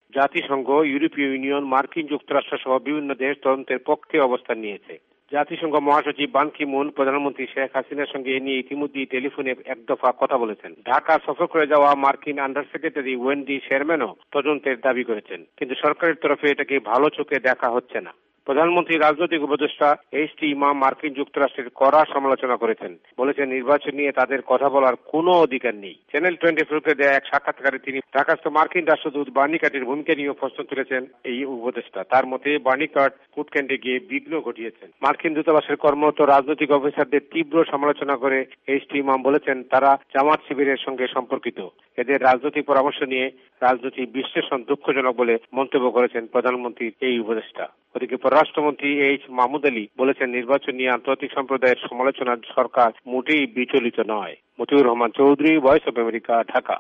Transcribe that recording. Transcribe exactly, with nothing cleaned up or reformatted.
জাতিসংঘ, ইউরোপীয় ইউনিয়ন, মার্কিন যুক্তরাষ্ট্র সহ বিভিন্ন দেশ তদন্তের পক্ষে অবস্থান নিয়েছে। জাতিসংঘ মহাসচিব বান কি মুন প্রধানমন্ত্রী শেখ হাসিনার সঙ্গে এ নিয়ে ইতিমধ্যেই টেলিফোনে এক দফা কথা বলেছেন। ঢাকা সফর করে যাওয়া মার্কিন আন্ডার সেক্রেটারি ওয়েন্ডি শেরম্যানও তদন্তের দাবি করেছেন, কিন্তু সরকারের তরফে এটাকে ভালো চোখে দেখা হচ্ছে না। প্রধানমন্ত্রী রাজনৈতিক উপদেষ্টা এইচ টি ইমাম মার্কিন যুক্তরাষ্ট্রের কড়া সমালোচনা করেছেন, বলেছেন নির্বাচন নিয়ে তাদের কথা বলার কোনো অধিকার নেই। চ্যানেল টোয়েন্টি ফোরকে দেয়া এক সাক্ষাৎকারে তিনি ঢাকাস্থ মার্কিন রাষ্ট্রদূত বার্নি কাটের ভূমিকা নিয়ে প্রশ্ন তুলেছেন এই উপদেষ্টা। তার মতে বার্নি কাট ভোট কেন্দ্রে গিয়ে বিঘ্ন ঘটিয়েছেন। মার্কিন দূতাবাসের কর্মরত রাজনৈতিক অফিসারদের তীব্র সমালোচনা করে এইচ টি ইমাম বলেছেন তারা জামাত শিবিরের সঙ্গে সম্পর্কিত। এদের রাজনৈতিক পরামর্শ নিয়ে রাজনৈতিক বিশ্লেষণ দুঃখজনক বলে মন্তব্য করেছেন প্রধানমন্ত্রীর এই উপদেষ্টা। ওদিকে পররাষ্ট্রমন্ত্রী এইচ মাহমুদ আলী বলেছেন নির্বাচন নিয়ে আন্তর্জাতিক সম্প্রদায়ের সমালোচনার সরকার মোটেই বিচলিত নয়। Motiur Rahman Chowdhury, voice of America, Dhaka.